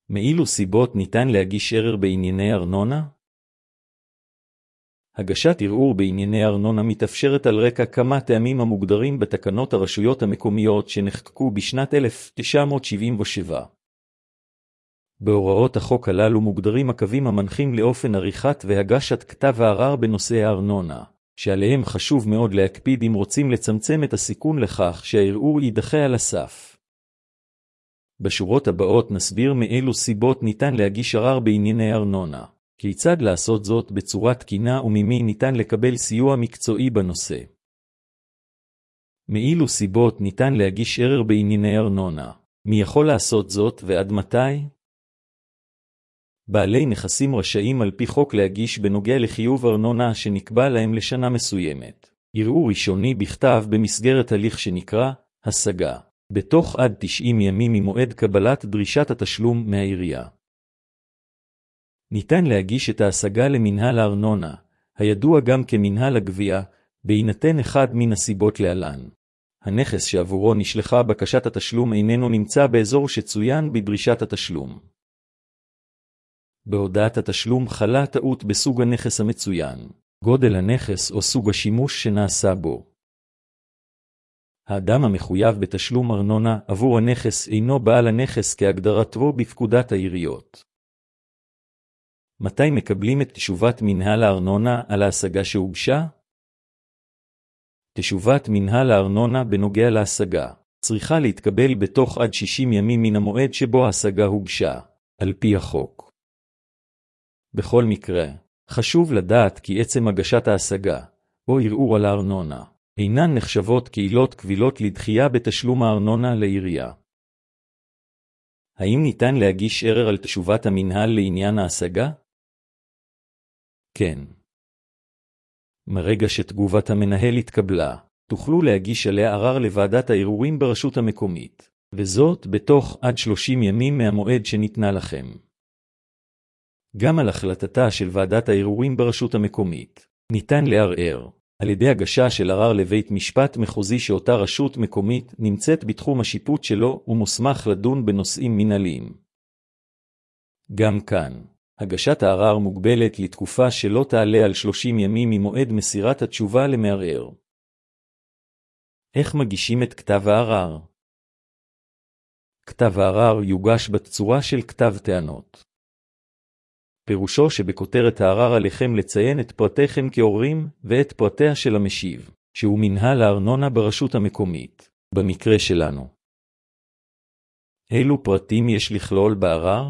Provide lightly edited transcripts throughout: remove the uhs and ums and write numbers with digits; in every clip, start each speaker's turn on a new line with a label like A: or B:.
A: מאילו סיבות ניתן להגיש ערר בענייני ארנונה? הגשת ערעור בענייני ארנונה מתאפשרת על רקע כמה טעמים המוגדרים בתקנות הרשויות המקומיות שנחקקו בשנת 1977. בהוראות החוק הללו מוגדרים הקווים המנחים לאופן עריכת והגשת כתב הערר בנושאי הארנונה, שעליהם חשוב מאוד להקפיד אם רוצים לצמצם את הסיכון לכך שהערעור יידחה על הסף. בשורות הבאות נסביר מאילו סיבות ניתן להגיש ערר בענייני ארנונה, כיצד לעשות זאת בצורה תקינה וממי ניתן לקבל סיוע מקצועי בנושא. מאילו סיבות ניתן להגיש ערר בענייני ארנונה, מי יכול לעשות זאת ועד מתי? בעלי נכסים רשאים על פי חוק להגיש בנוגע לחיוב ארנונה שנקבע להם לשנה מסוימת ערעור ראשוני בכתב במסגרת הליך שנקרא השגה, בתוך עד 90 ימים ממועד קבלת דרישת התשלום מהעירייה. ניתן להגיש את ההשגה למנהל הארנונה, הידוע גם כמנהל הגבייה, בהינתן אחד מן הסיבות להלן. הנכס שעבורו נשלחה בקשת התשלום איננו נמצא באזור שצוין בדרישת התשלום. בהודעת התשלום חלה טעות בסוג הנכס המצוין, גודל הנכס או סוג השימוש שנעשה בו. האדם המחויב בתשלום ארנונה עבור הנכס אינו בעל הנכס כהגדרתו בפקודת העיריות. מתי מקבלים את תשובת מנהל הארנונה על ההשגה שהוגשה? תשובת מנהל הארנונה בנוגע להשגה צריכה להתקבל בתוך עד 60 ימים מן המועד שבו ההשגה הוגשה, על פי החוק. בכל מקרה, חשוב לדעת כי עצם הגשת ההשגה, או ערעור על הארנונה, אינן נחשבות כעילות קבילות לדחייה בתשלום הארנונה לעירייה. האם ניתן להגיש ערר על תשובת המנהל לעניין ההשגה? כן. מרגע שתגובת המנהל התקבלה, תוכלו להגיש עליה ערר לוועדת הערעורים ברשות המקומית, וזאת בתוך עד 30 ימים מהמועד שניתנה לכם. גם על החלטתה של ועדת הערעורים ברשות המקומית, ניתן לערער, על ידי הגשה של ערר לבית משפט מחוזי שאותה רשות מקומית נמצאת בתחום השיפוט שלו ומוסמך לדון בנושאים מנהליים. גם כאן, הגשת הערר מוגבלת לתקופה שלא תעלה על 30 ימים ממועד מסירת התשובה למערער. איך מגישים את כתב הערר? כתב הערר יוגש בצורה של כתב טענות. פירושו שבכותרת הערר עליכם לציין את פרטיכם כעוררים ואת פרטיה של המשיב, שהוא מנהל הארנונה ברשות המקומית, במקרה שלנו. אילו פרטים יש לכלול בערר?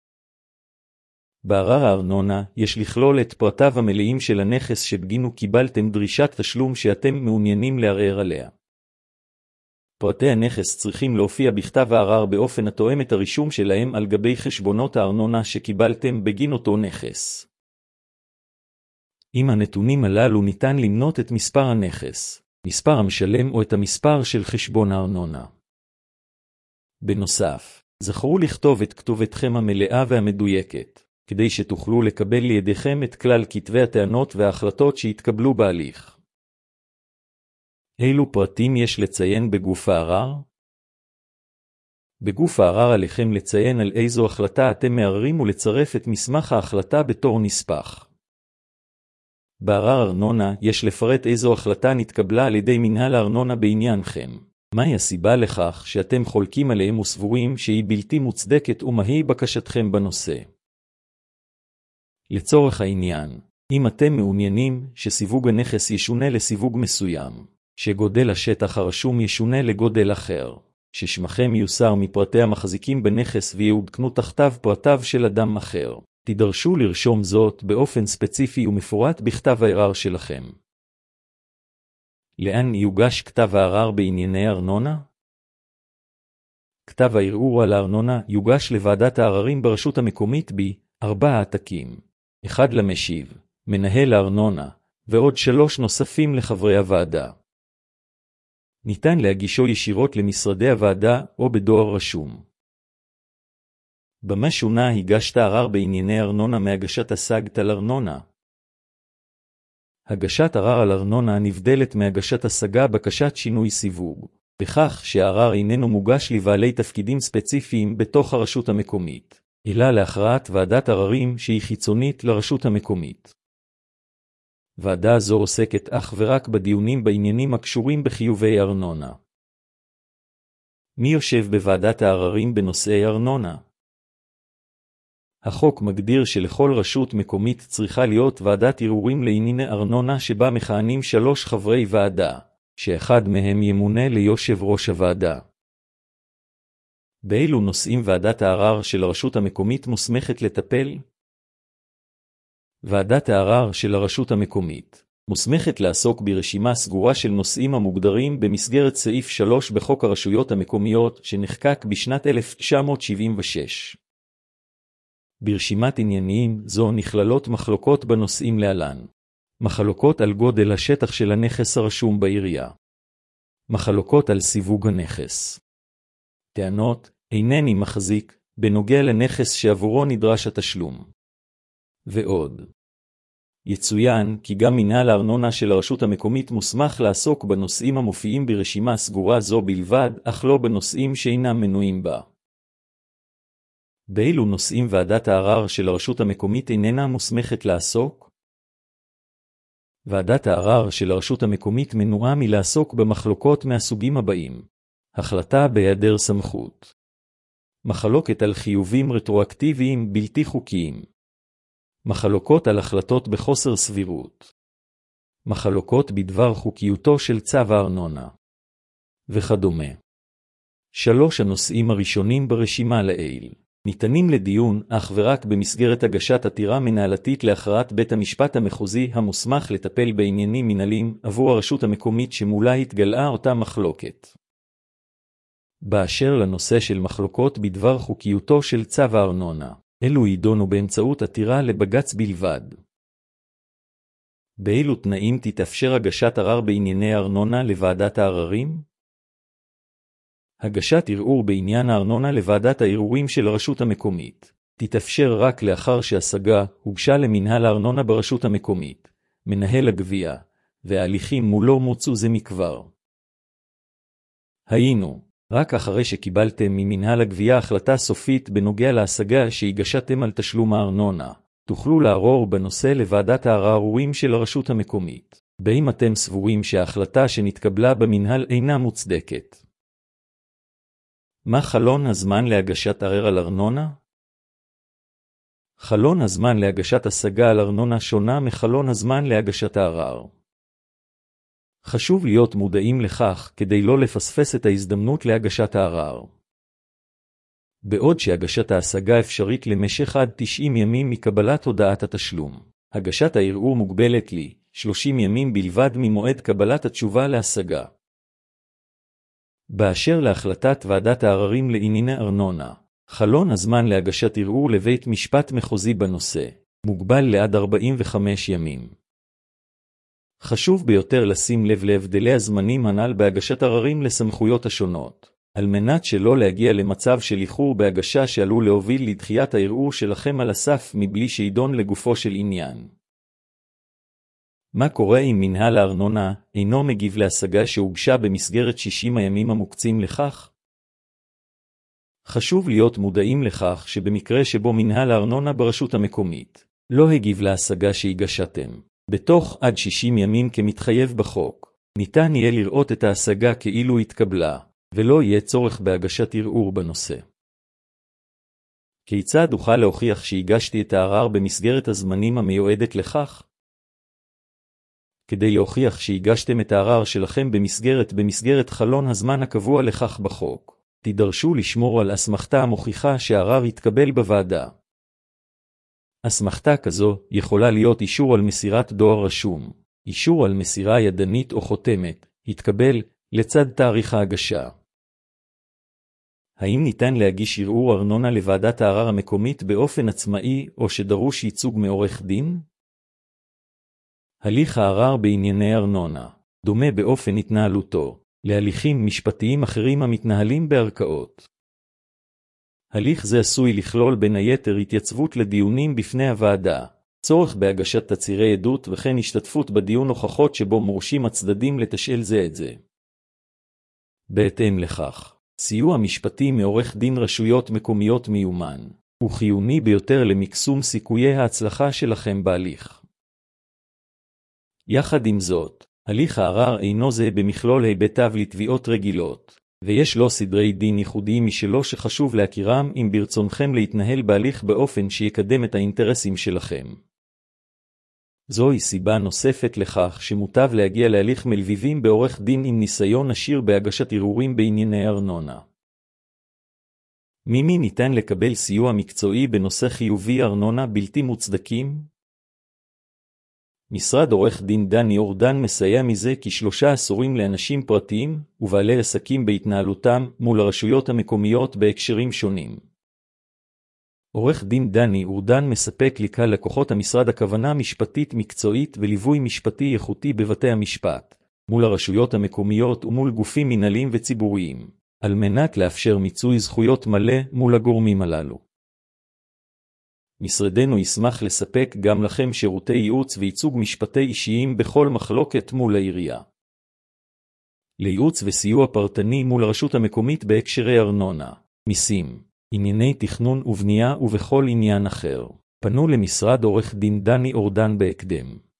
A: בערר הארנונה יש לכלול את פרטיו המלאים של הנכס שבגינו קיבלתם דרישת תשלום שאתם מעוניינים לערער עליה. פרטי הנכס צריכים להופיע בכתב הערר באופן התואם את הרישום שלהם על גבי חשבונות הארנונה שקיבלתם בגין אותו נכס. עם הנתונים הללו ניתן למנות את מספר הנכס, מספר המשלם או את המספר של חשבון הארנונה. בנוסף, זכרו לכתוב את כתובתכם המלאה והמדויקת, כדי שתוכלו לקבל לידיכם את כלל כתבי הטענות וההחלטות שהתקבלו בהליך. אילו פרטים יש לציין בגוף הערר? בגוף הערר עליכם לציין על איזו החלטה אתם מערערים ולצרף את מסמך ההחלטה בתור נספח. בערר ארנונה יש לפרט איזו החלטה נתקבלה על ידי מנהל הארנונה בעניינכם. מהי הסיבה לכך שאתם חולקים עליהם וסבורים שהיא בלתי מוצדקת ומהי בקשתכם בנושא? לצורך העניין, אם אתם מעוניינים שסיווג הנכס ישונה לסיווג מסוים, שגודל השטח הרשום ישונה לגודל אחר, ששמכם יוסר מפרטי המחזיקים בנכס ויעודכנו תחתיו פרטיו של אדם אחר, תידרשו לרשום זאת באופן ספציפי ומפורט בכתב הערר שלכם. לאן יוגש כתב הערר בענייני ארנונה? כתב הערעור על הארנונה יוגש לוועדת העררים ברשות המקומית ב4 העתקים, 1 למשיב, מנהל הארנונה, ועוד 3 נוספים לחברי הוועדה. ניתן להגישו ישירות למשרדי הוועדה או בדואר רשום. במה שונה הגשת ערר בענייני ארנונה מהגשת השגת על ארנונה? הגשת ערר על ארנונה נבדלת מהגשת השגה בקשת שינוי סיווג, בכך שהערר איננו מוגש לבעלי תפקידים ספציפיים בתוך הרשות המקומית, אלא להכרעת ועדת עררים שהיא חיצונית לרשות המקומית. ועדה זו עוסקת אך ורק בדיונים בעניינים הקשורים בחיובי ארנונה. מי יושב בוועדת העררים בנושאי ארנונה? החוק מגדיר שלכל רשות מקומית צריכה להיות ועדת ערעורים לענייני ארנונה שבה מכהנים 3 חברי ועדה, שאחד מהם ימונה ליושב ראש הוועדה. באילו נושאים ועדת הערר של הרשות המקומית מוסמכת לטפל? ועדת הערר של הרשות המקומית מוסמכת לעסוק ברשימה סגורה של נושאים המוגדרים במסגרת סעיף 3 בחוק הרשויות המקומיות שנחקק בשנת 1976. ברשימת ענייניים זו נכללות מחלוקות בנושאים להלן: מחלוקות על גודל השטח של הנכס הרשום בעירייה, מחלוקות על סיווג הנכס, טענות אינני מחזיק בנוגע לנכס שעבורו נדרש התשלום, ועוד. יצוין כי גם מינהל הארנונה של הרשות המקומית מוסמך לעסוק בנושאים המופיעים ברשימה סגורה זו בלבד, אך לא בנושאים שאינם מנויים בה. באילו נושאים ועדת הערר של הרשות המקומית איננה מוסמכת לעסוק? ועדת הערר של הרשות המקומית מנועה מלעסוק במחלוקות מהסוגים הבאים: החלטה בהיעדר סמכות, מחלוקת על חיובים רטרואקטיביים בלתי חוקיים, מחלוקות על החלטות בחוסר סבירות, מחלוקות בדבר חוקיותו של צו הארנונה, וכדומה. 3 הנושאים הראשונים ברשימה לעיל ניתנים לדיון אך ורק במסגרת הגשת עתירה מנהלתית להכרעת בית המשפט המחוזי המוסמך לטפל בעניינים מנהליים עבור הרשות המקומית שמולה התגלעה אותה מחלוקת. באשר לנושא של מחלוקות בדבר חוקיותו של צו הארנונה, אלו יידונו באמצעות עתירה לבג"ץ בלבד. באילו תנאים תתאפשר הגשת ערר בענייני ארנונה לוועדת העררים? הגשת ערעור בעניין הארנונה לוועדת הערעורים של הרשות המקומית תתאפשר רק לאחר שהשגה הוגשה למינהל הארנונה ברשות המקומית, מנהל הגבייה, וההליכים מולו מוצו זה מכבר. היינו, רק אחרי שקיבלתם ממנהל הגבייה החלטה סופית בנוגע להשגה שהגשתם על תשלום הארנונה, תוכלו לערור בנושא לוועדת הערעורים של הרשות המקומית, באם אתם סבורים שההחלטה שנתקבלה במנהל אינה מוצדקת. מה חלון הזמן להגשת ערר על ארנונה? חלון הזמן להגשת השגה על ארנונה שונה מחלון הזמן להגשת הערר. חשוב להיות מודעים לכך כדי לא לפספס את ההזדמנות להגשת הערר. בעוד שהגשת ההשגה אפשרית למשך עד 90 ימים מקבלת הודעת התשלום, הגשת הערעור מוגבלת ל-30 ימים בלבד ממועד קבלת התשובה להשגה. באשר להחלטת ועדת העררים לענייני ארנונה, חלון הזמן להגשת ערעור לבית משפט מחוזי בנושא מוגבל לעד 45 ימים. חשוב ביותר לשים לב להבדלי הזמנים הנ"ל בהגשת עררים לסמכויות השונות, על מנת שלא להגיע למצב של איחור בהגשה שעלול להוביל לדחיית הערעור שלכם על הסף מבלי שידון לגופו של עניין. מה קורה אם מנהל הארנונה אינו מגיב להשגה שהוגשה במסגרת 60 הימים המוקצים לכך? חשוב להיות מודעים לכך שבמקרה שבו מנהל הארנונה ברשות המקומית לא הגיב להשגה שהגשתם בתוך עד 60 ימים כמתחייב בחוק, ניתן יהיה לראות את ההשגה כאילו התקבלה, ולא יהיה צורך בהגשת ערעור בנושא. כיצד אוכל להוכיח שהגשתי את הערר במסגרת הזמנים המיועדת לכך? כדי להוכיח שהגשתם את הערר שלכם במסגרת חלון הזמן הקבוע לכך בחוק, תידרשו לשמור על אסמכתה המוכיחה שהערר יתקבל בוועדה. אסמכתה כזו יכולה להיות אישור על מסירת דואר רשום, אישור על מסירה ידנית או חותמת, התקבל לצד תאריך ההגשה. האם ניתן להגיש ערעור ארנונה לוועדת הערר המקומית באופן עצמאי או שדרוש ייצוג מעורך דין? הליך הערר בענייני ארנונה דומה באופן התנהלותו להליכים משפטיים אחרים המתנהלים בערכאות. הליך זה עשוי לכלול בין היתר התייצבות לדיונים בפני הוועדה, צורך בהגשת תצהירי עדות וכן השתתפות בדיון הוכחות שבו מורשים הצדדים לתשאל זה את זה. בהתאם לכך, סיוע משפטי מעורך דין רשויות מקומיות מיומן הוא חיוני ביותר למקסום סיכויי ההצלחה שלכם בהליך. יחד עם זאת, הליך הערר אינו זהה במכלול היבטיו לתביעות רגילות, ויש לו סדרי דין ייחודיים משלו שחשוב להכירם אם ברצונכם להתנהל בהליך באופן שיקדם את האינטרסים שלכם. זוהי סיבה נוספת לכך שמוטב להגיע להליך מלווים בעורך דין עם ניסיון עשיר בהגשת ערעורים בענייני ארנונה. ממי ניתן לקבל סיוע מקצועי בנושא חיובי ארנונה בלתי מוצדקים? משרד עורך דין דני אורדן מסייע מזה כ3 עשורים לאנשים פרטיים ובעלי עסקים בהתנהלותם מול הרשויות המקומיות בהקשרים שונים. עורך דין דני אורדן מספק לקהל לקוחות המשרד הכוונה משפטית מקצועית וליווי משפטי איכותי בבתי המשפט, מול הרשויות המקומיות ומול גופים מנהליים וציבוריים, על מנת לאפשר מיצוי זכויות מלא מול הגורמים הללו. משרדנו ישמח לספק גם לכם שירותי ייעוץ וייצוג משפטי אישיים בכל מחלוקת מול העירייה. לייעוץ וסיוע פרטני מול הרשות המקומית בהקשרי ארנונה, מיסים, ענייני תכנון ובנייה ובכל עניין אחר, פנו למשרד עורך דין דני אורדן בהקדם.